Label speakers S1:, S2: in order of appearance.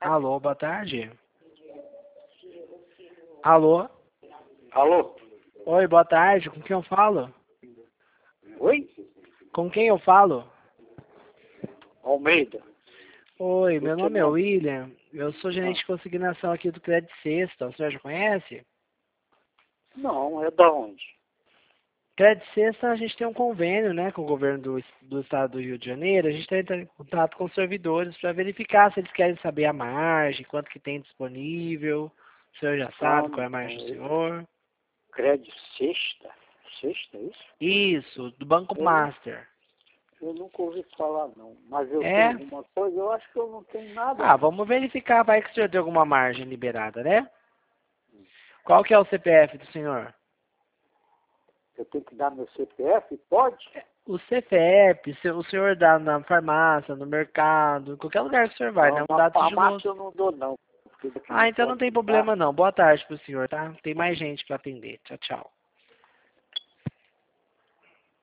S1: Alô, boa tarde. Alô?
S2: Alô?
S1: Oi, boa tarde. Com quem eu falo?
S2: Oi?
S1: Com quem eu falo?
S2: Almeida.
S1: Oi, meu
S2: Esse é
S1: nome é
S2: nome.
S1: William. Eu sou gerente de consignação aqui do Crédito Sexta. O senhor já conhece?
S2: Não, é da onde?
S1: Crédito Sexta, a gente tem um convênio, né, com o governo do estado do Rio de Janeiro. A gente está entrando em contato com os servidores para verificar se eles querem saber a margem, quanto que tem disponível. O senhor já sabe qual é a margem do senhor?
S2: Crédito Sexta? Sexta, é isso?
S1: Isso, do Banco
S2: Eu, não-
S1: Master.
S2: eu nunca ouvi falar, não. Mas eu tenho
S1: É?
S2: alguma coisa, eu acho que eu não tenho nada,
S1: Ah,
S2: não.
S1: vamos verificar, vai que o senhor tem alguma margem liberada, né? Qual que é o CPF do senhor?
S2: Eu tenho que dar meu CPF? Pode?
S1: O CPF, se o senhor dá na farmácia, no mercado, em qualquer lugar que o senhor vai, né?
S2: Não,
S1: Um
S2: na
S1: dado
S2: farmácia
S1: sigiloso.
S2: eu não dou, não. Porque daqui
S1: Ah,
S2: não
S1: então não
S2: pode
S1: tem
S2: me dar.
S1: problema não. Boa tarde pro senhor, tá? Tem mais gente para atender. Tchau, tchau.